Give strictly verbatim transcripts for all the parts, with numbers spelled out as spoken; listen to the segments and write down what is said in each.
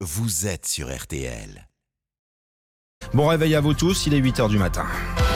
vous êtes sur R T L. Bon réveil à vous tous, il est huit heures du matin.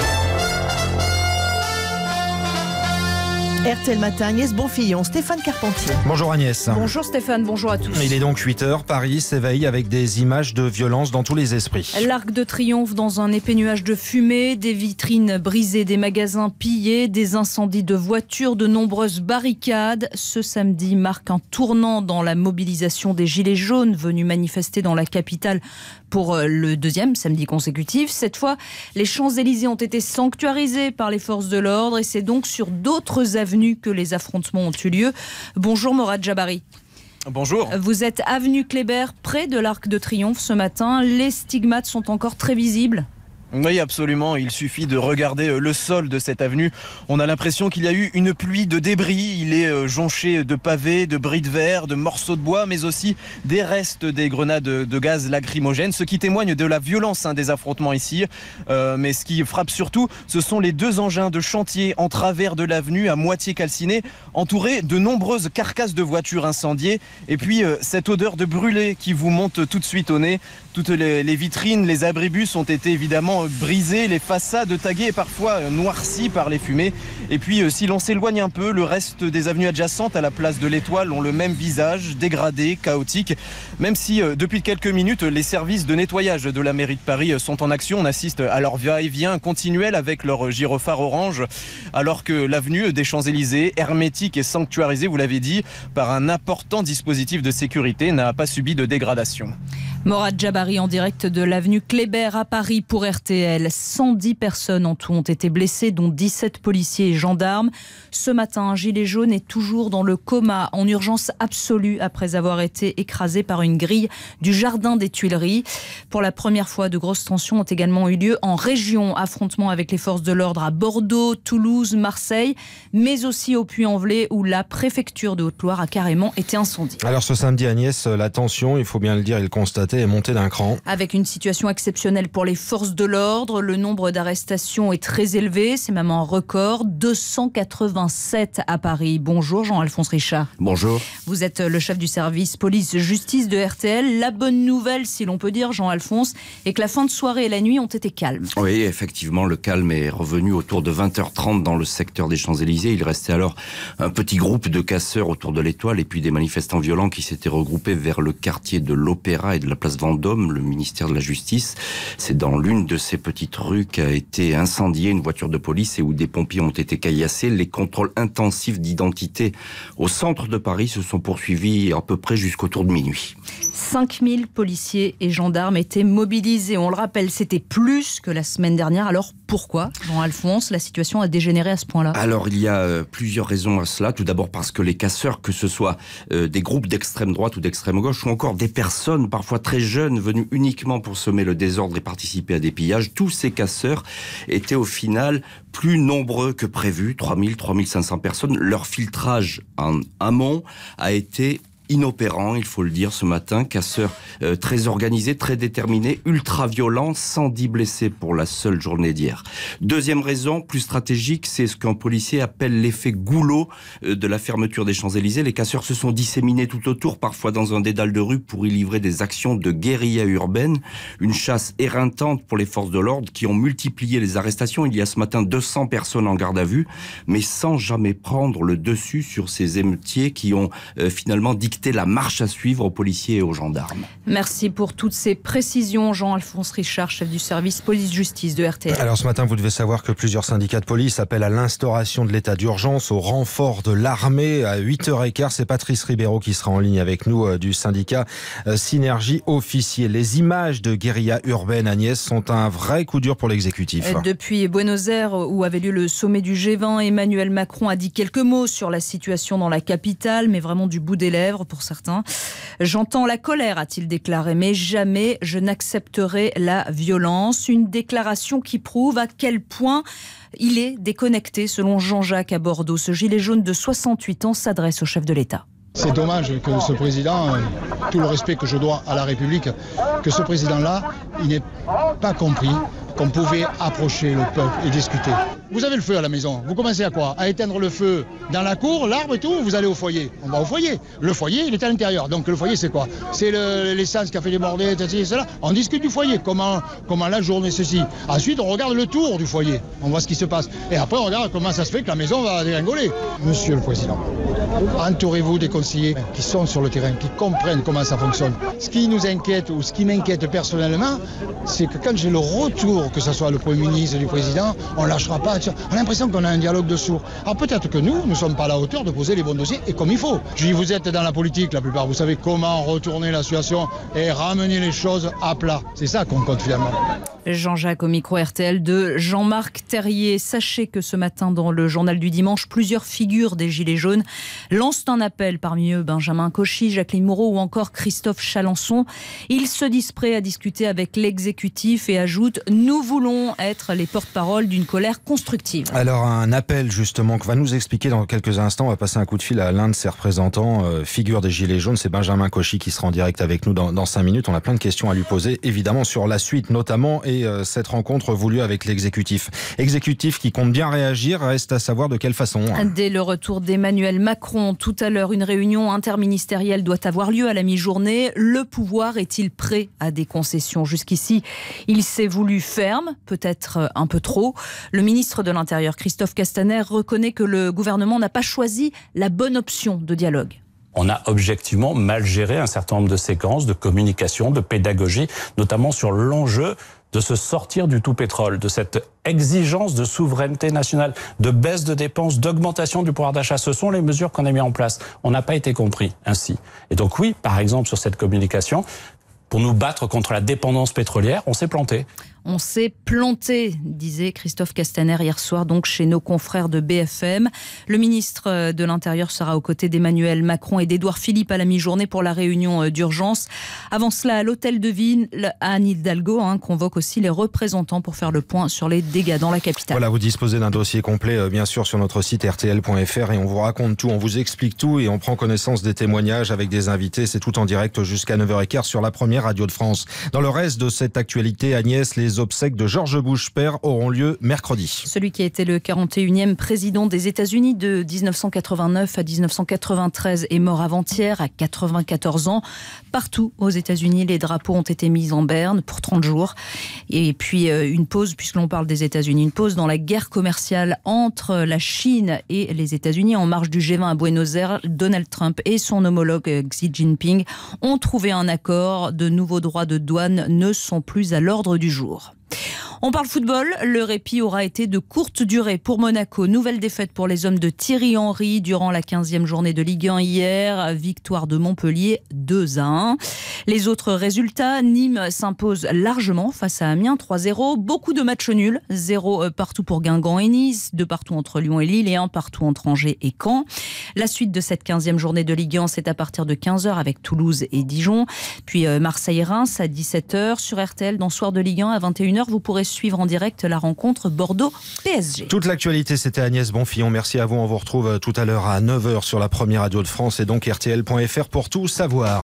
R T L Matin, Agnès Bonfillon, Stéphane Carpentier. Bonjour Agnès. Bonjour Stéphane, bonjour à tous. Il est donc huit heures, Paris s'éveille avec des images de violence dans tous les esprits. L'Arc de Triomphe dans un épais nuage de fumée, des vitrines brisées, des magasins pillés, des incendies de voitures, de nombreuses barricades. Ce samedi marque un tournant dans la mobilisation des Gilets jaunes venus manifester dans la capitale pour le deuxième samedi consécutif. Cette fois, les Champs-Élysées ont été sanctuarisés par les forces de l'ordre et c'est donc sur d'autres avenues que les affrontements ont eu lieu. Bonjour Morad Jabari. Bonjour. Vous êtes avenue Kléber, près de l'Arc de Triomphe ce matin. Les stigmates sont encore très visibles. Oui, absolument. Il suffit de regarder le sol de cette avenue. On a l'impression qu'il y a eu une pluie de débris. Il est jonché de pavés, de bris de verre, de morceaux de bois, mais aussi des restes des grenades de gaz lacrymogène, ce qui témoigne de la violence hein, des affrontements ici. Euh, mais ce qui frappe surtout, ce sont les deux engins de chantier en travers de l'avenue, à moitié calcinés, entourés de nombreuses carcasses de voitures incendiées. Et puis, euh, cette odeur de brûlé qui vous monte tout de suite au nez. Toutes les, les vitrines, les abribus ont été évidemment brisées, les façades taguées et parfois noircies par les fumées. Et puis euh, si l'on s'éloigne un peu, le reste des avenues adjacentes à la place de l'Étoile ont le même visage, dégradé, chaotique. Même si euh, depuis quelques minutes, les services de nettoyage de la mairie de Paris sont en action. On assiste à leur va-et-vient continuel avec leur gyrophare orange, alors que l'avenue des Champs-Élysées, hermétique et sanctuarisée, vous l'avez dit, par un important dispositif de sécurité, n'a pas subi de dégradation. Morad Jabari en direct de l'avenue Kléber à Paris pour R T L. cent dix personnes en tout ont été blessées, dont dix-sept policiers et gendarmes. Ce matin, un gilet jaune est toujours dans le coma, en urgence absolue, après avoir été écrasé par une grille du jardin des Tuileries. Pour la première fois, de grosses tensions ont également eu lieu en région. Affrontements avec les forces de l'ordre à Bordeaux, Toulouse, Marseille, mais aussi au Puy-en-Velay, où la préfecture de Haute-Loire a carrément été incendiée. Alors ce samedi, Agnès, la tension, il faut bien le dire et le constater, est montée d'un cran. Avec une situation exceptionnelle pour les forces de l'ordre, le nombre d'arrestations est très élevé, c'est même un record, deux cent quatre-vingt-sept à Paris. Bonjour Jean-Alphonse Richard. Bonjour. Vous êtes le chef du service police-justice de R T L. La bonne nouvelle, si l'on peut dire, Jean-Alphonse, est que la fin de soirée et la nuit ont été calmes. Oui, effectivement, le calme est revenu autour de vingt heures trente dans le secteur des Champs-Élysées. Il restait alors un petit groupe de casseurs autour de l'Étoile et puis des manifestants violents qui s'étaient regroupés vers le quartier de l'Opéra et de la place Vendôme, le ministère de la Justice. C'est dans l'une de ces petites rues qu'a été incendiée une voiture de police et où des pompiers ont été caillassés. Les contrôles intensifs d'identité au centre de Paris se sont poursuivis à peu près jusqu'autour de minuit. cinq mille policiers et gendarmes étaient mobilisés. On le rappelle, c'était plus que la semaine dernière. Alors pourquoi, Jean-Alphonse, la situation a dégénéré à ce point-là ? Alors il y a euh, plusieurs raisons à cela. Tout d'abord parce que les casseurs, que ce soit euh, des groupes d'extrême droite ou d'extrême gauche, ou encore des personnes parfois très jeunes venues uniquement pour semer le désordre et participer à des pillages, tous ces casseurs étaient au final plus nombreux que prévu, trois mille, trois mille cinq cents personnes. Leur filtrage en amont a été inopérant, il faut le dire, ce matin. Casseurs euh, très organisés, très déterminés, ultra-violents, cent dix blessés pour la seule journée d'hier. Deuxième raison, plus stratégique, c'est ce qu'un policier appelle l'effet goulot euh, de la fermeture des Champs-Élysées. Les casseurs se sont disséminés tout autour, parfois dans un dédale de rue, pour y livrer des actions de guérilla urbaine. Une chasse éreintante pour les forces de l'ordre qui ont multiplié les arrestations. Il y a ce matin deux cents personnes en garde à vue, mais sans jamais prendre le dessus sur ces émeutiers qui ont euh, finalement dicté la marche à suivre aux policiers et aux gendarmes. Merci pour toutes ces précisions, Jean-Alphonse Richard, chef du service police-justice de R T L. Alors ce matin, vous devez savoir que plusieurs syndicats de police appellent à l'instauration de l'état d'urgence, au renfort de l'armée. À huit heures quinze, c'est Patrice Ribeiro qui sera en ligne avec nous euh, du syndicat euh, Synergie Officier. Les images de guérilla urbaine, Agnès, sont un vrai coup dur pour l'exécutif. Depuis Buenos Aires, où avait lieu le sommet du G vingt, Emmanuel Macron a dit quelques mots sur la situation dans la capitale, mais vraiment du bout des lèvres pour certains. J'entends la colère, a-t-il déclaré, mais jamais je n'accepterai la violence. Une déclaration qui prouve à quel point il est déconnecté, selon Jean-Jacques à Bordeaux. Ce gilet jaune de soixante-huit ans s'adresse au chef de l'État. C'est dommage que ce président, tout le respect que je dois à la République, que ce président-là, il n'ait pas compris qu'on pouvait approcher le peuple et discuter. Vous avez le feu à la maison, vous commencez à quoi? À éteindre le feu dans la cour, l'arbre et tout, ou vous allez au foyer? On va au foyer. Le foyer, il est à l'intérieur. Donc le foyer, c'est quoi? C'est le, l'essence qui a fait déborder, et cetera. On discute du foyer, comment, comment la journée, ceci. Ensuite, on regarde le tour du foyer, on voit ce qui se passe. Et après, on regarde comment ça se fait que la maison va dégringoler. Monsieur le Président, entourez-vous des conseillers qui sont sur le terrain, qui comprennent comment ça fonctionne. Ce qui nous inquiète, ou ce qui m'inquiète personnellement, c'est que quand j'ai le retour, que ce soit le Premier ministre et du Président, on ne lâchera pas. On a l'impression qu'on a un dialogue de sourds. Alors peut-être que nous, nous ne sommes pas à la hauteur de poser les bons dossiers et comme il faut. Je dis, vous êtes dans la politique la plupart, vous savez comment retourner la situation et ramener les choses à plat. C'est ça qu'on compte finalement. Jean-Jacques au micro R T L de Jean-Marc Terrier. Sachez que ce matin dans le journal du dimanche, plusieurs figures des Gilets jaunes lancent un appel, parmi eux Benjamin Cauchy, Jacqueline Moreau ou encore Christophe Chalençon. Ils se disent prêts à discuter avec l'exécutif et ajoutent « Nous voulons être les porte-parole d'une colère constructive ». Alors un appel justement que va nous expliquer dans quelques instants. On va passer un coup de fil à l'un de ses représentants, euh, figure des Gilets jaunes, c'est Benjamin Cauchy qui sera en direct avec nous dans, dans cinq minutes. On a plein de questions à lui poser, évidemment sur la suite notamment et euh, cette rencontre voulue avec l'exécutif. Exécutif qui compte bien réagir, reste à savoir de quelle façon. Dès le retour d'Emmanuel Macron, tout à l'heure, une réunion interministérielle doit avoir lieu à la mi-journée. Le pouvoir est-il prêt à des concessions? Jusqu'ici, il s'est voulu ferme, peut-être un peu trop. Le ministre de l'Intérieur, Christophe Castaner, reconnaît que le gouvernement n'a pas choisi la bonne option de dialogue. On a objectivement mal géré un certain nombre de séquences de communication, de pédagogie, notamment sur l'enjeu de se sortir du tout pétrole, de cette exigence de souveraineté nationale, de baisse de dépenses, d'augmentation du pouvoir d'achat. Ce sont les mesures qu'on a mises en place. On n'a pas été compris ainsi. Et donc oui, par exemple, sur cette communication, pour nous battre contre la dépendance pétrolière, on s'est planté. On s'est planté, disait Christophe Castaner hier soir, donc chez nos confrères de B F M. Le ministre de l'Intérieur sera aux côtés d'Emmanuel Macron et d'Édouard Philippe à la mi-journée pour la réunion d'urgence. Avant cela, à l'hôtel de Ville, Anne Hidalgo hein, convoque aussi les représentants pour faire le point sur les dégâts dans la capitale. Voilà, vous disposez d'un dossier complet, bien sûr, sur notre site R T L point F R et on vous raconte tout, on vous explique tout et on prend connaissance des témoignages avec des invités. C'est tout en direct jusqu'à neuf heures quinze sur la première radio de France. Dans le reste de cette actualité, Agnès, les obsèques de George Bush père auront lieu mercredi. Celui qui a été le quarante et unième président des États-Unis de dix-neuf cent quatre-vingt-neuf à dix-neuf cent quatre-vingt-treize est mort avant-hier à quatre-vingt-quatorze ans. Partout aux États-Unis, les drapeaux ont été mis en berne pour trente jours. Et puis une pause, puisque l'on parle des États-Unis, une pause dans la guerre commerciale entre la Chine et les États-Unis. En marge du G vingt à Buenos Aires, Donald Trump et son homologue Xi Jinping ont trouvé un accord. De nouveaux droits de douane ne sont plus à l'ordre du jour. On parle football, le répit aura été de courte durée pour Monaco. Nouvelle défaite pour les hommes de Thierry Henry durant la quinzième journée de Ligue un hier. Victoire de Montpellier deux à un. Les autres résultats, Nîmes s'impose largement face à Amiens trois zéro. Beaucoup de matchs nuls, zéro partout pour Guingamp et Nice, deux partout entre Lyon et Lille et un partout entre Angers et Caen. La suite de cette quinzième journée de Ligue un, c'est à partir de quinze heures avec Toulouse et Dijon. Puis Marseille-Reims à dix-sept heures sur R T L. Dans Soir de Ligue un à vingt et une heures, vous pourrez suivre en direct la rencontre Bordeaux-P S G. Toute l'actualité, c'était Agnès Bonfillon. Merci à vous. On vous retrouve tout à l'heure à neuf heures sur la première radio de France et donc R T L point F R pour tout savoir.